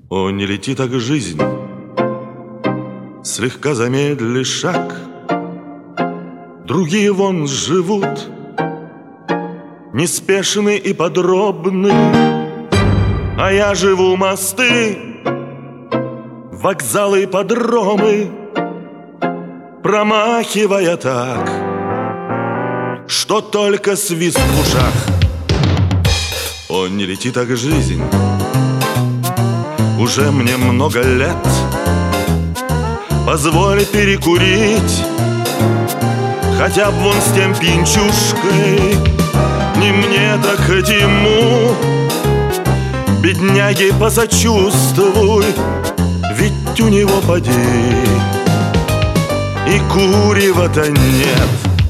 О, не лети так жизнь, слегка замедли шаг. Другие вон живут, неспешны и подробны, а я живу мосты, вокзалы и подромы, промахивая так, что только свист в ушах. О, не лети так жизнь, уже мне много лет, позволь перекурить, хотя бы вон с тем пьянчушкой. Не мне, так хоть ему, бедняге, посочувствуй, ведь у него поди и курева-то нет.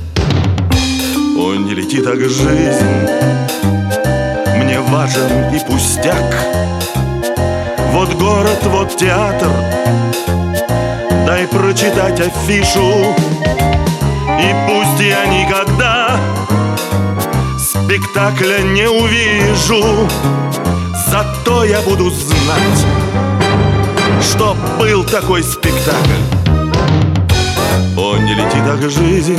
О, не лети так жизнь, мне важен и пустяк. Вот город, вот театр, дай прочитать афишу. И пусть я никогда спектакля не увижу, зато я буду знать, что был такой спектакль. О, не лети так жизнь,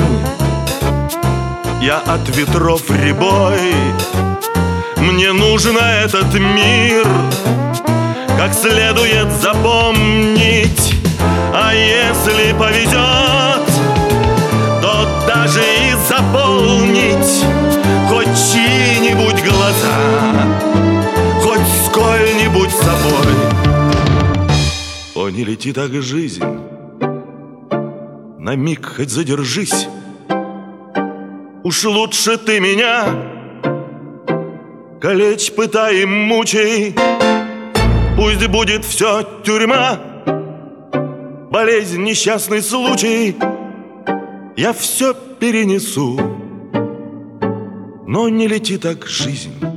я от ветров рябой, мне нужен этот мир как следует запомнить. А если повезет, то даже и заполнить хоть чьи-нибудь глаза, хоть сколь-нибудь собой. О, не лети так жизнь, на миг хоть задержись. Уж лучше ты меня калечь, пытай и мучай. Пусть будет все тюрьма, болезнь, несчастный случай, я все перенесу. Но не лети так жизнь.